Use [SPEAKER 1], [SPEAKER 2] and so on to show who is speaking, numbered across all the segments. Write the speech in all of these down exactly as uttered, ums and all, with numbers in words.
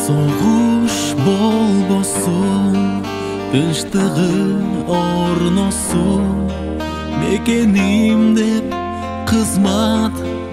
[SPEAKER 1] Soğuş bolbosun, tınçtığı ornosun, mekenimde kızmat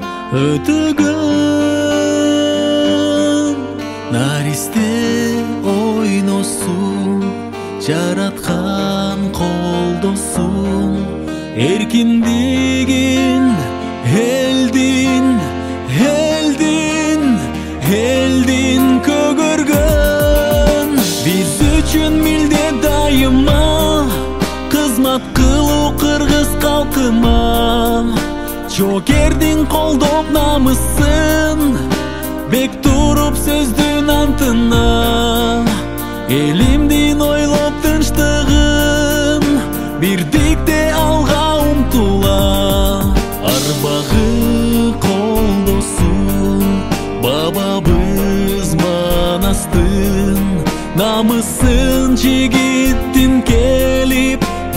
[SPEAKER 1] ötügün. Nariste oynosun, jaratkan koldosun, erkindigin eldin, eldin, eldin kөгөргөн. Biz üçün milde dayıma kızmat kılуу kırgız kalkıma. Жогердин колдоп намысын, бек туруп сөздүн антына. Элимдин ойлоп тынчтыгын, бирдикте алга умтула. Арбагы колдосун, бабабыз манастын, намысын жигиттин келип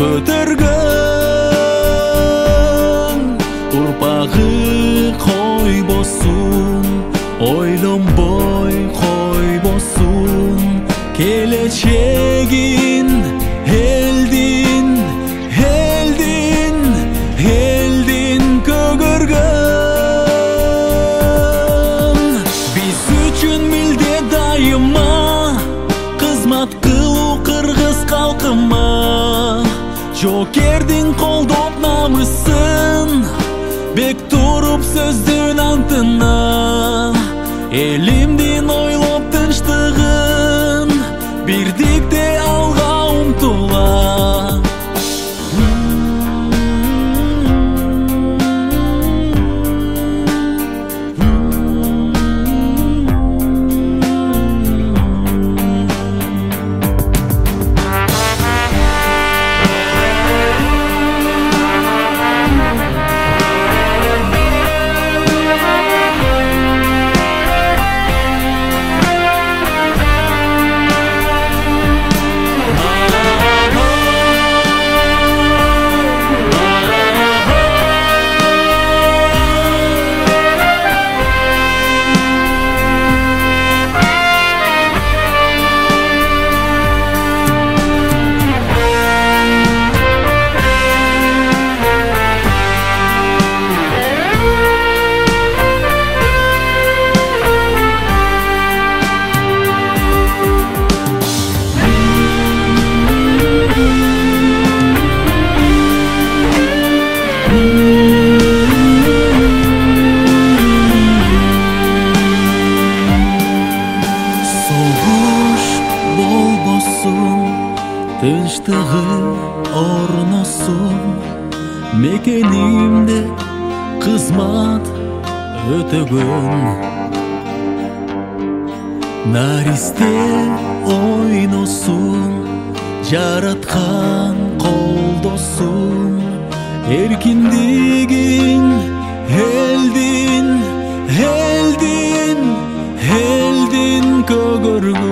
[SPEAKER 1] көтөргөн. Урпагы койбосун, ойлонбой койбосун, келечегин элдин, элдин, элдин көгөргөн. Биз үчүн милде дайыма кызмат кылуу кыргыз калкыма. Жокердин колдоп намысын, бек туруп сөздүн антына. Элимдин ойлоп тынчтыгын, бирдикте алга умтула. Soğuş bolbosun, tınçtığı ornosun, mekenimde kızmat ötөгөн. Nariste oynosun, jaratkan koldosun, erkindigin eldin, eldin, eldin kөгөргөн.